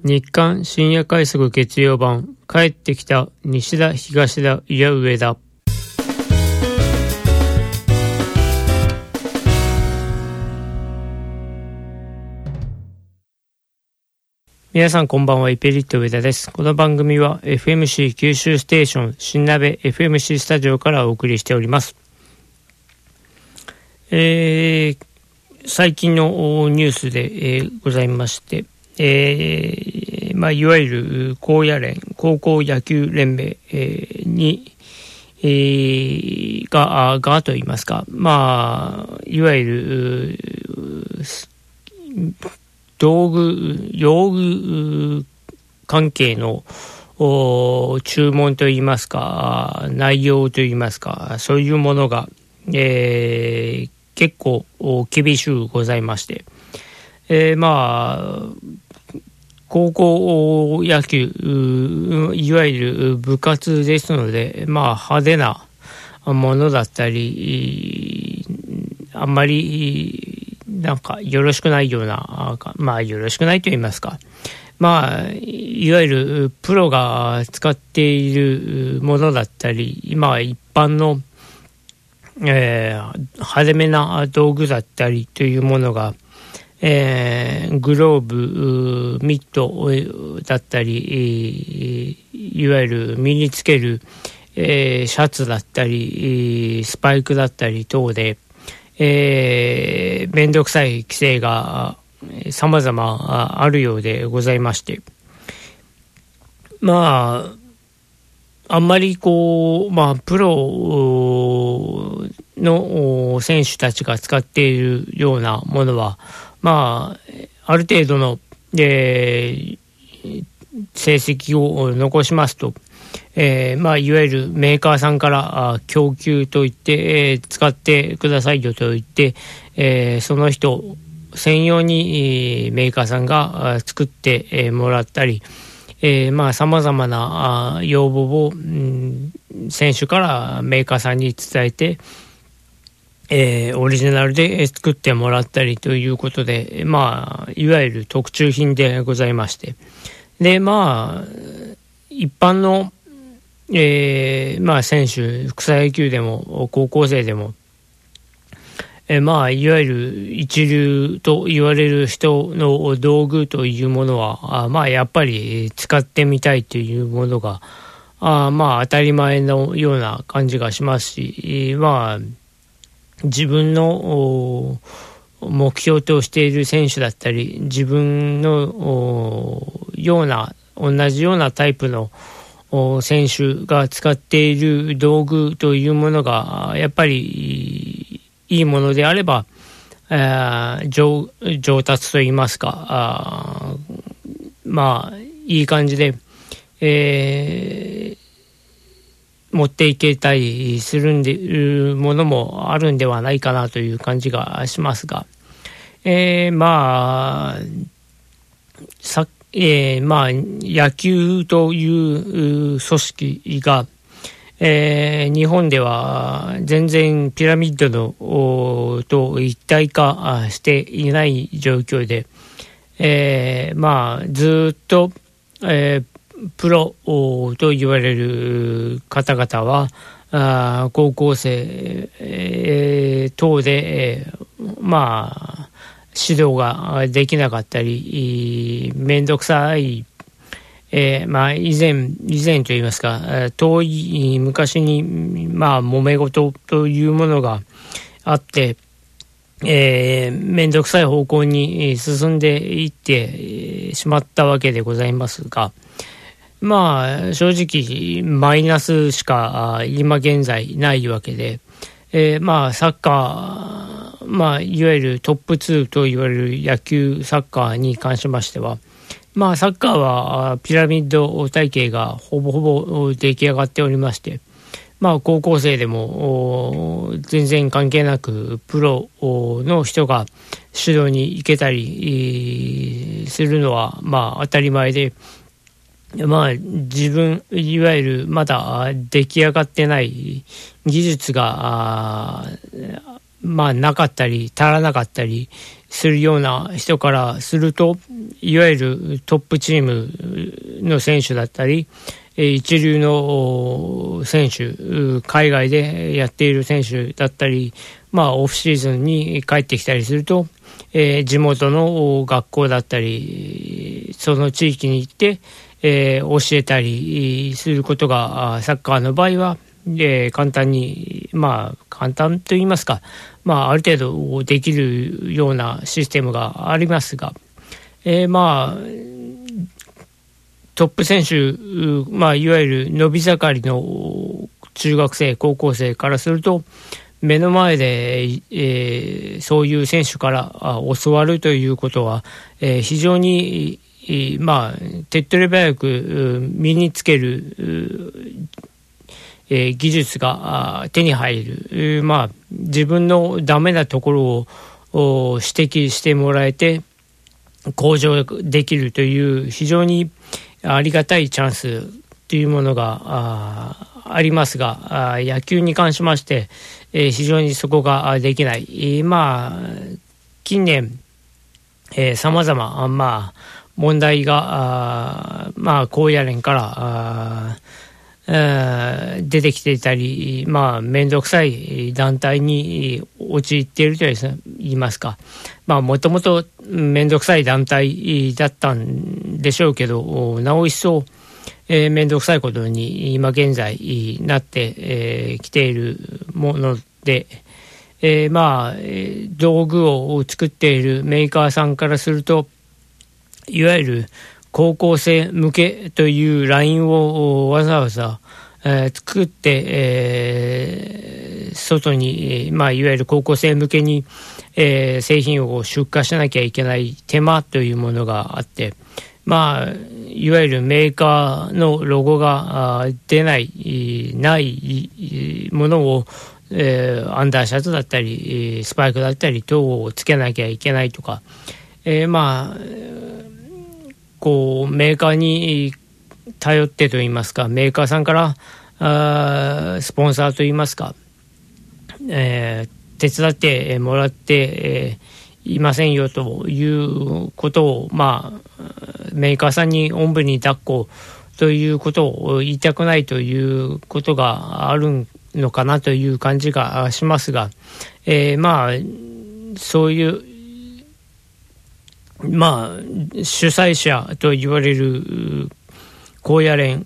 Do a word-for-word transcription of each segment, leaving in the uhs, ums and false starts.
日刊深夜快速月曜版、帰ってきた西田東田いや上田。皆さんこんばんは、イペリット上田です。この番組は エフエムシー 九州ステーション新鍋 エフエムシー スタジオからお送りしております。えー、最近のニュースで、えー、ございまして、えーまあ、いわゆる高野連高校野球連盟、えー、に、えー、ががといいますか、まあいわゆる道具用具関係の注文といいますか、内容といいますか、そういうものが、えー、結構厳しゅうございまして、えー、まあ高校野球いわゆる部活ですので、まあ派手なものだったり、あんまりなんかよろしくないような、まあよろしくないと言いますか、まあいわゆるプロが使っているものだったり、今一般の、えー、派手めな道具だったりというものが、えー、グローブ、ミットだったり、いわゆる身につける、えー、シャツだったり、スパイクだったり等で、えー、めんどくさい規制が様々あるようでございまして、まああんまりこう、まあプロの選手たちが使っているようなものは、まあある程度の、えー、成績を残しますと、えーまあ、いわゆるメーカーさんから供給といって、えー、使ってくださいよと言って、えー、その人専用に、えー、メーカーさんが作って、えー、もらったり、えー、まあ様々な要望を、うん、選手からメーカーさんに伝えて、えー、オリジナルで作ってもらったりということで、まあいわゆる特注品でございまして、でまあ一般の、えー、まあ選手、草野球でも高校生でも、えー、まあいわゆる一流と言われる人の道具というものは、あまあやっぱり使ってみたいというものが、あまあ当たり前のような感じがしますし、まあ自分の目標としている選手だったり、自分のような同じようなタイプの選手が使っている道具というものがやっぱりいいものであれば、えー、上, 上達といいますか、あまあいい感じで、えー持っていけたりするんでるものもあるんではないかなという感じがしますが、えー、まあさ、えー、まあ野球という組織が、えー、日本では全然ピラミッドのと一体化していない状況で、えー、まあずっと、えープロと言われる方々はあ高校生、えー、等で、えー、まあ指導ができなかったり、めんどくさい、えー、まあ以前以前といいますか、遠い昔にまあ揉め事というものがあって、えー、めんどくさい方向に進んでいってしまったわけでございますが、まあ正直マイナスしか今現在ないわけで、えー、まあサッカー、まあいわゆるトップツーと言われる野球サッカーに関しましては、まあサッカーはピラミッド体系がほぼほぼ出来上がっておりまして、まあ高校生でも全然関係なくプロの人が指導に行けたりするのはまあ当たり前で、まあ自分いわゆるまだ出来上がってない技術がまあなかったり足らなかったりするような人からすると、いわゆるトップチームの選手だったり、一流の選手、海外でやっている選手だったり、まあオフシーズンに帰ってきたりすると、えー、地元の学校だったりその地域に行って、えー、教えたりすることがサッカーの場合は、えー、簡単に、まあ簡単と言いますか、まあある程度できるようなシステムがありますが、えー、まあトップ選手、まあいわゆる伸び盛りの中学生高校生からすると、目の前で、えー、そういう選手から教わるということは、えー、非常に、まあ、手っ取り早く身につける、えー、技術が手に入る、まあ、自分のダメなところを指摘してもらえて向上できるという非常にありがたいチャンスというものが あ, ありますが、あ野球に関しまして、えー、非常にそこができない、えー、まあ近年さまざままあ問題があまあ高野連からあ出てきていたり、まあ面倒くさい団体に陥っていると言いますか、まあもともと面倒くさい団体だったんでしょうけど、なお一層えー、面倒くさいことに今現在なってき、えー、ているもので、えー、まあ道具を作っているメーカーさんからすると、いわゆる高校生向けというラインをわざわざ、えー、作って、えー、外に、まあ、いわゆる高校生向けに、えー、製品を出荷しなきゃいけない手間というものがあって、まあ、いわゆるメーカーのロゴが出ないないものを、えー、アンダーシャツだったりスパイクだったり等をつけなきゃいけないとか、えー、まあこうメーカーに頼ってといいますか、メーカーさんからあスポンサーといいますか、えー、手伝ってもらって、えーいませんよということを、まあ、メーカーさんにおんぶに抱っこということを言いたくないということがあるのかなという感じがしますが、えー、まあそういうまあ主催者と言われる高野連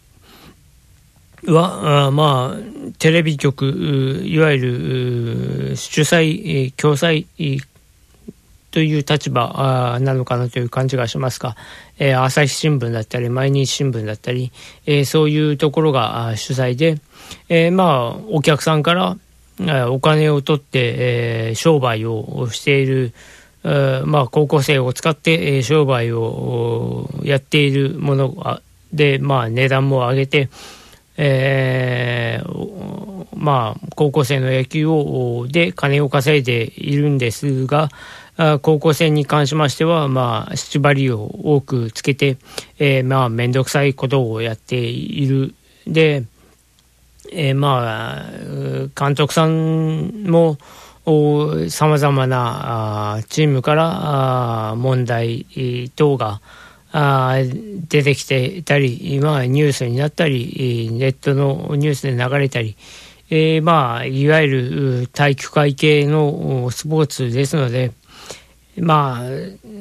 は、まあテレビ局いわゆる主催共催という立場なのかなという感じがしますが、えー、朝日新聞だったり毎日新聞だったり、えー、そういうところが主催で、えー、まあお客さんからお金を取って、えー、商売をしている、えー、まあ高校生を使って、えー、商売をやっているもので、まあ値段も上げて、えー、まあ高校生の野球をで金を稼いでいるんですが、高校生に関しましては、まあ、縛りを多くつけて、えー、まあ、めんどくさいことをやっている。で、えー、まあ、監督さんも、さまざまなチームから問題等が出てきていたり、まあ、ニュースになったり、ネットのニュースで流れたり、えー、まあ、いわゆる体育会系のスポーツですので、まあ、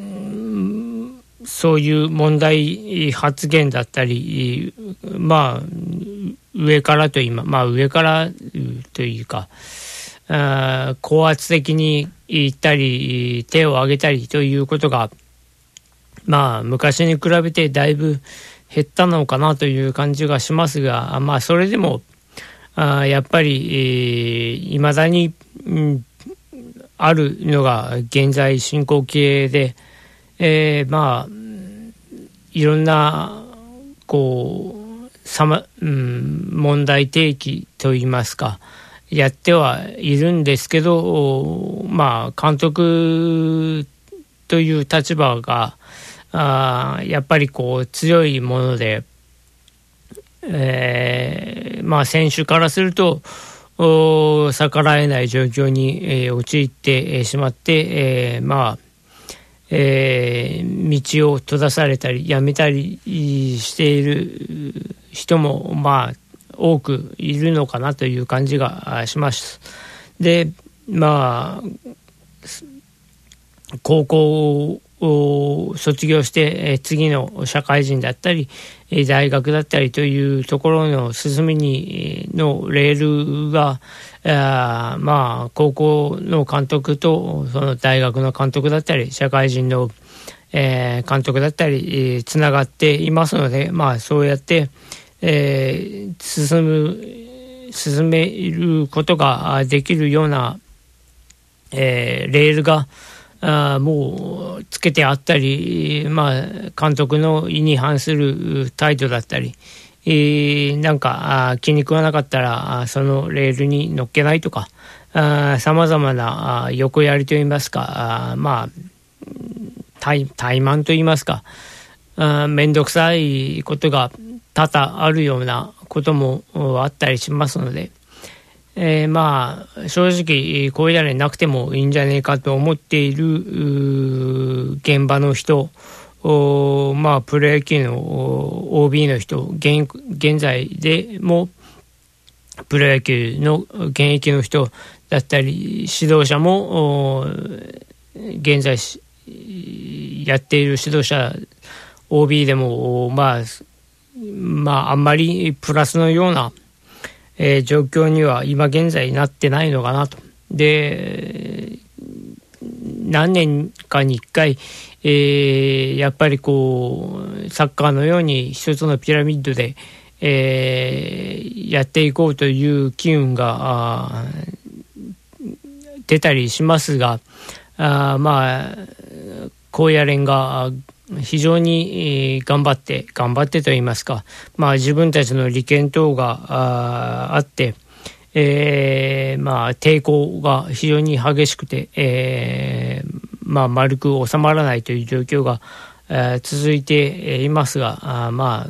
そういう問題発言だったり、まあ、上からといいま、まあ、上からというか、あ高圧的に言ったり、手を挙げたりということが、まあ、昔に比べてだいぶ減ったのかなという感じがしますが、まあ、それでも、あやっぱり、いまだに、うんあるのが現在進行形で、えー、まあいろんなこうさま、うん、問題提起といいますかやってはいるんですけど、まあ監督という立場があやっぱりこう強いもので、えー、まあ選手からすると逆らえない状況に、えー、陥ってしまって、えー、まあ、えー、道を閉ざされたりやめたりしている人もまあ多くいるのかなという感じがします。で、まあ高校を卒業して次の社会人だったり大学だったりというところの進みにのレールが、あまあ高校の監督とその大学の監督だったり社会人の、えー、監督だったりつながっていますので、まあそうやって、えー、進む進めることができるような、えー、レールがあもうつけてあったり、まあ、監督の意に反する態度だったり、えー、なんかあ気に食わなかったらそのレールに乗っけないとかさまざまな横やりといいますか、あまあ怠慢といいますか、あめんどくさいことが多々あるようなこともあったりしますので、えー、まあ正直こういうやりなくてもいいんじゃねえかと思っている現場の人、まあプロ野球の オービー の人、 現, 現在でもプロ野球の現役の人だったり指導者も現在やっている指導者 オービー でもまあまああんまりプラスのようなえー、状況には今現在なってないのかなと。で、何年かにいっかい、えー、やっぱりこうサッカーのように一つのピラミッドで、えー、やっていこうという機運が出たりしますが、あまあ高野連が非常に頑張って頑張ってと言いますか、まあ自分たちの利権等が あ, あって、えー、まあ抵抗が非常に激しくて、えー、まあ丸く収まらないという状況が、えー、続いていますが、あまあ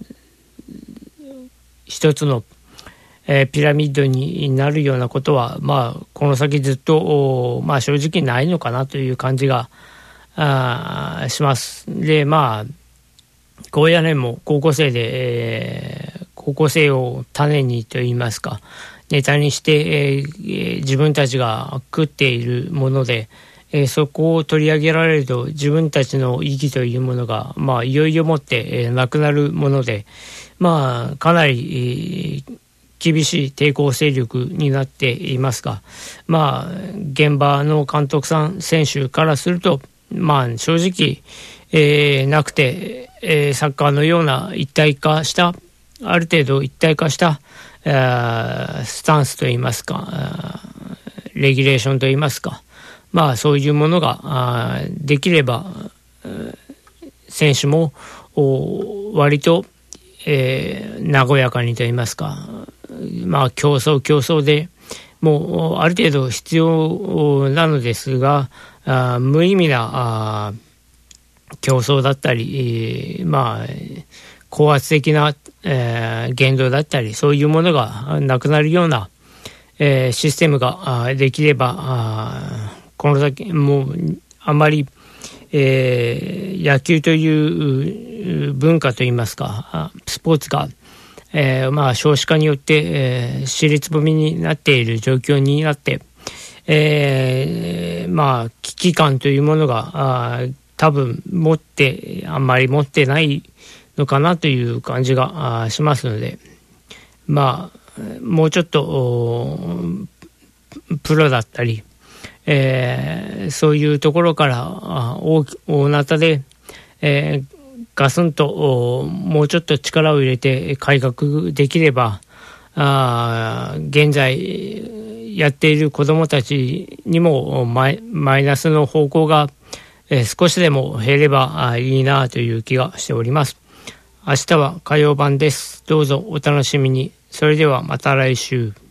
一つの、えー、ピラミッドになるようなことはまあこの先ずっとまあ正直ないのかなという感じがあします。で、まあ高野連も高校生で、えー、高校生を種にといいますかネタにして、えー、自分たちが食っているもので、えー、そこを取り上げられると自分たちの意義というものがまあいよいよもって、えー、なくなるもので、まあかなり、えー厳しい抵抗勢力になっていますが、まあ現場の監督さん選手からするとまあ正直、えー、なくて、えー、サッカーのような一体化したある程度一体化した、えー、スタンスといいますかレギュレーションといいますか、まあそういうものができれば選手も割と、えー、和やかにといいますか、まあ競争競争でもうある程度必要なのですが、あ無意味なあ競争だったり、えー、まあ高圧的な、えー、言動だったりそういうものがなくなるような、えー、システムができればあこの先もうあまり、えー、野球という文化といいますかスポーツがえー、まあ少子化によって、えー、私立踏みになっている状況になって、えー、まあ危機感というものがあ多分持ってあんまり持ってないのかなという感じがあしますので、まあもうちょっとプロだったり、えー、そういうところから大大なたで、えーガスンともうちょっと力を入れて改革できればあ現在やっている子どもたちにもマイ、マイナスの方向が、えー、少しでも減ればいいなという気がしております。明日は火曜版です。どうぞお楽しみに。それではまた来週。